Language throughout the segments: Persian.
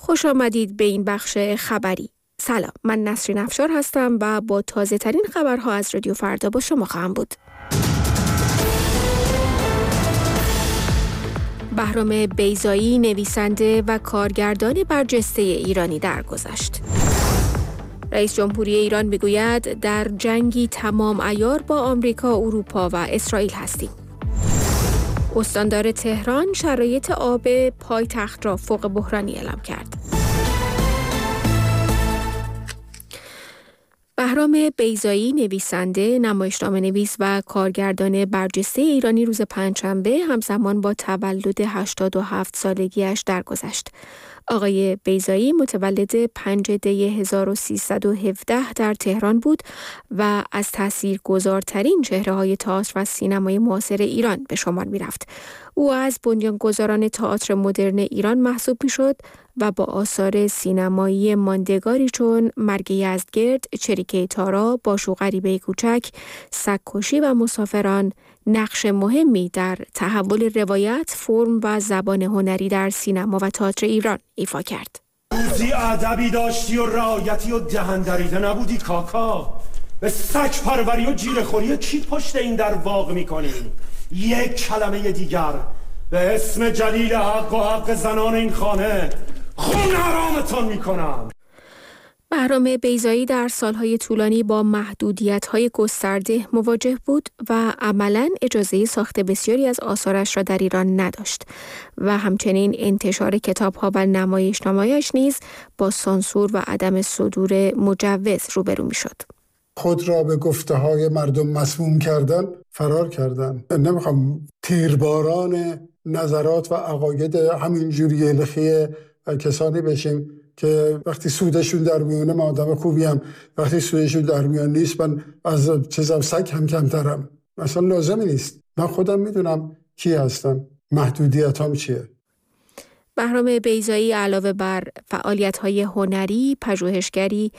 خوش آمدید به این بخش خبری. سلام، من نسرین افشار هستم و با تازه ترین خبرها از رادیو فردا با شما خواهم بود. بهرام بیضایی نویسنده و کارگردان برجسته ایرانی درگذشت. رئیس جمهوری ایران میگوید در جنگی تمام عیار با آمریکا، اروپا و اسرائیل هستیم. استاندار تهران شرایط آب پایتخت را فوق بحرانی اعلام کرد. بهرام بیضایی نویسنده، نمایشنامه‌نویس و کارگردان برجسته ایرانی روز پنجشنبه همزمان با تولد 87 سالگیش درگذشت. آقای بیضایی متولد 5 دی 1317 در تهران بود و از تاثیرگذارترین چهره‌های تئاتر و سینمای معاصر ایران به شمار می‌رفت. او از بنیانگذاران تئاتر مدرن ایران محسوب می‌شد و با آثار سینمایی ماندگاری چون مرگ یزدگرد، چریکه تارا، باشو غریبه کوچک، سگ‌کشی و مسافران نقش مهمی در تحول روایت، فرم و زبان هنری در سینما و تئاتر ایران ایفا کرد. روزی ادبی داشتی و رعایتی و دهندریده نبودی کاکا. به سگ پروری و جیره‌خوری کی پشت این در واق می‌کنی؟ یک کلمه دیگر به اسم جلیل حق و حق زنان این خانه خون حرامتان می‌کنم. بهرام بیضایی در سالهای طولانی با محدودیت‌های گسترده مواجه بود و عملاً اجازه ساخت بسیاری از آثارش را در ایران نداشت و همچنین انتشار کتاب‌ها و نمایشنامه‌هایش نیز با سانسور و عدم صدور مجوز روبرو می‌شد. خود را به گفته‌های مردم مسموم کردن، فرار کردن. نمیخوام تیرباران نظرات و عقاید همینجوری لخی کسانی بشیم که وقتی سودشون در میونه من آدم خوبیم، وقتی سودشون در میان نیست من از چیزم سگ هم کمترم. مثلا لازمی نیست. من خودم میدونم کی هستم، محدودیتام چیه. بهرام بیضایی علاوه بر فعالیت‌های هنری، پژوهشگری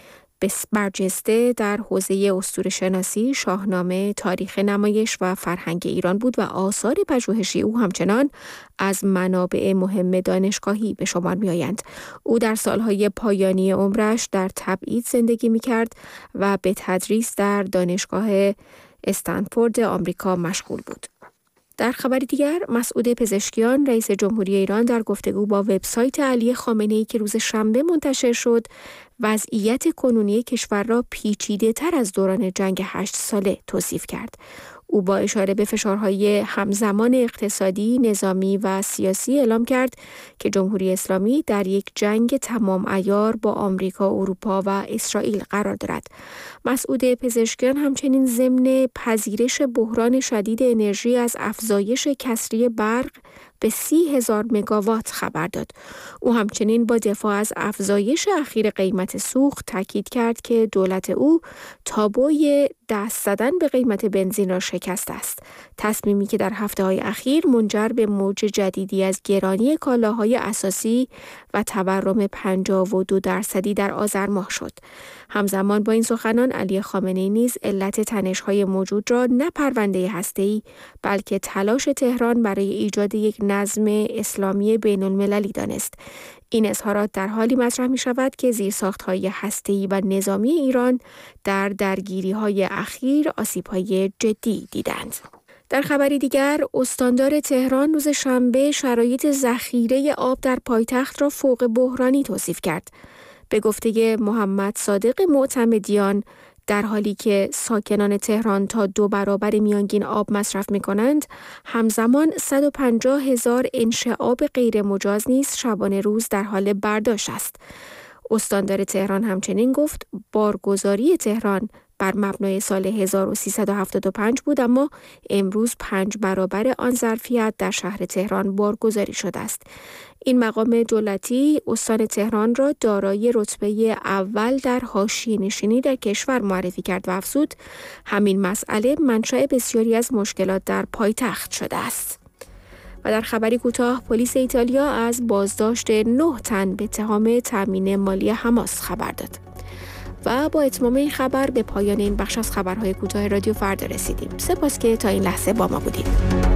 برجسته در حوزه اسطوره‌شناسی، شاهنامه، تاریخ نمایش و فرهنگ ایران بود و آثار پژوهشی او همچنان از منابع مهم دانشگاهی به شمار می‌آیند. او در سالهای پایانی عمرش در تبعید زندگی می‌کرد و به تدریس در دانشگاه استنفورد آمریکا مشغول بود. در خبری دیگر، مسعود پزشکیان رئیس جمهوری ایران در گفتگو با وبسایت علی خامنه‌ای که روز شنبه منتشر شد، وضعیت کنونی کشور را پیچیده‌تر از دوران جنگ 8 ساله توصیف کرد. او با اشاره به فشارهای همزمان اقتصادی، نظامی و سیاسی اعلام کرد که جمهوری اسلامی در یک جنگ تمام عیار با آمریکا، اروپا و اسرائیل قرار دارد. مسعود پزشکیان همچنین ضمن پذیرش بحران شدید انرژی از افزایش کسری برق به 30,000 مگاوات خبر داد. او همچنین با دفاع از افزایش اخیر قیمت سوخت تاکید کرد که دولت او تابوی دست زدن به قیمت بنزین را شکسته است. تصمیمی که در هفته‌های اخیر منجر به موج جدیدی از گرانی کالاهای اساسی و تورم 52% در آذر ماه شد. همزمان با این سخنان، علی خامنه‌ای نیز علت تنش‌های موجود را نه پرونده هسته‌ای بلکه تلاش تهران برای ایجاد یک نظم اسلامی بین‌المللی دانست. این اظهارات در حالی مطرح می شود که زیرساخت‌های هسته‌ای و نظامی ایران در درگیری‌های اخیر آسیب‌های جدی دیدند. در خبری دیگر، استاندار تهران روز شنبه شرایط ذخیره آب در پایتخت را فوق بحرانی توصیف کرد. به گفته محمد صادق معتمدیان، در حالی که ساکنان تهران تا 2 برابر میانگین آب مصرف می‌کنند، همزمان 150,000 انش آب غیر مجاز نیز شبانه روز در حال برداشت است. استاندار تهران همچنین گفت بارگذاری تهران بر مبنای سال 1375 بود، اما امروز 5 برابر آن ظرفیت در شهر تهران بارگذاری شده است. این مقام دولتی استان تهران را دارای رتبه اول در حاشیه‌نشینی در کشور معرفی کرد و افزود همین مسئله منشأ بسیاری از مشکلات در پایتخت شده است. و در خبری کوتاه، پلیس ایتالیا از بازداشت 9 تن به اتهام تامین مالی حماس خبر داد. و با اتمام این خبر به پایان این بخش از خبرهای کوتاه رادیو فردا رسیدیم. سپاس که تا این لحظه با ما بودید.